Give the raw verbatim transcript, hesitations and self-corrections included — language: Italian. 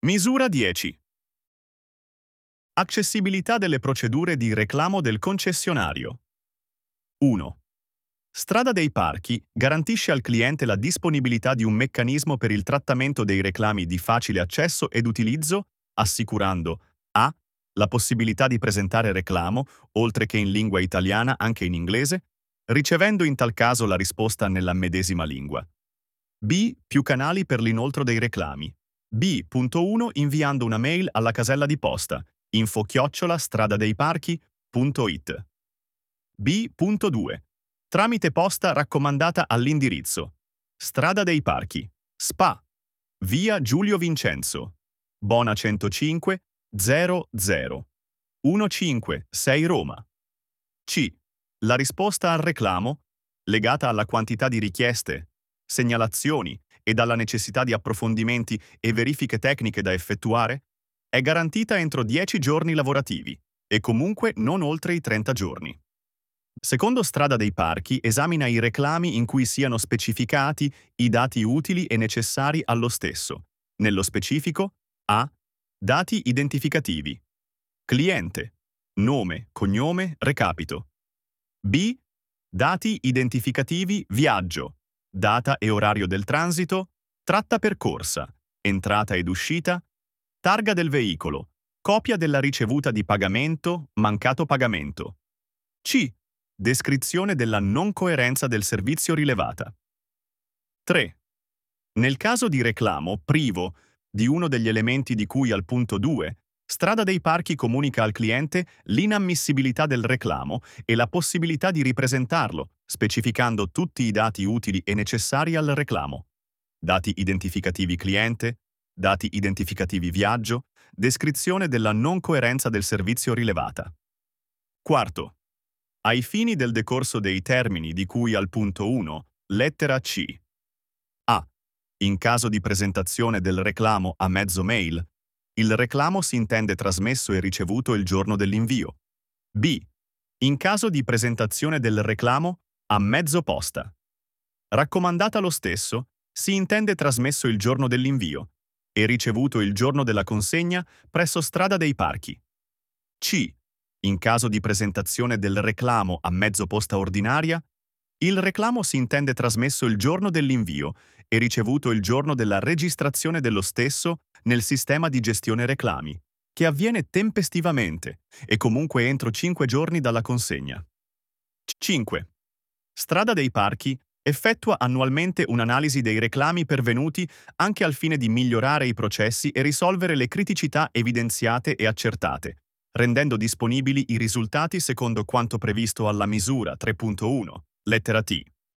Misura dieci. Accessibilità delle procedure di reclamo del concessionario. uno. Strada dei Parchi garantisce al cliente la disponibilità di un meccanismo per il trattamento dei reclami di facile accesso ed utilizzo, assicurando a. La possibilità di presentare reclamo, oltre che in lingua italiana anche in inglese, ricevendo in tal caso la risposta nella medesima lingua. B. Più canali per l'inoltro dei reclami. B punto uno inviando una mail alla casella di posta info chiocciola stradadeiparchi.it. B punto due Tramite posta raccomandata all'indirizzo Strada dei Parchi, S P A, via Giulio Vincenzo, Bona centocinque zero zero centocinquantasei Roma. C. La risposta al reclamo, legata alla quantità di richieste, segnalazioni ed alla necessità di approfondimenti e verifiche tecniche da effettuare, è garantita entro dieci giorni lavorativi e comunque non oltre i trenta giorni. Secondo Strada dei Parchi esamina i reclami in cui siano specificati i dati utili e necessari allo stesso. Nello specifico A. Dati identificativi. Cliente. Nome, cognome, recapito. B. Dati identificativi viaggio. Data e orario del transito, tratta percorsa, entrata ed uscita, targa del veicolo, copia della ricevuta di pagamento, mancato pagamento. C. Descrizione della non coerenza del servizio rilevata. tre. Nel caso di reclamo privo di uno degli elementi di cui al punto due, Strada dei Parchi comunica al cliente l'inammissibilità del reclamo e la possibilità di ripresentarlo, specificando tutti i dati utili e necessari al reclamo. Dati identificativi cliente, dati identificativi viaggio, descrizione della non coerenza del servizio rilevata. Quarto. Ai fini del decorso dei termini di cui al punto uno, lettera C. A. In caso di presentazione del reclamo a mezzo mail, il reclamo si intende trasmesso e ricevuto il giorno dell'invio. B. In caso di presentazione del reclamo a mezzo posta. Raccomandata lo stesso, si intende trasmesso il giorno dell'invio e ricevuto il giorno della consegna presso Strada dei Parchi. C. In caso di presentazione del reclamo a mezzo posta ordinaria, il reclamo si intende trasmesso il giorno dell'invio e ricevuto il giorno della registrazione dello stesso nel sistema di gestione reclami, che avviene tempestivamente e comunque entro cinque giorni dalla consegna. cinque. Strada dei Parchi effettua annualmente un'analisi dei reclami pervenuti anche al fine di migliorare i processi e risolvere le criticità evidenziate e accertate, rendendo disponibili i risultati secondo quanto previsto alla misura tre punto uno, lettera T.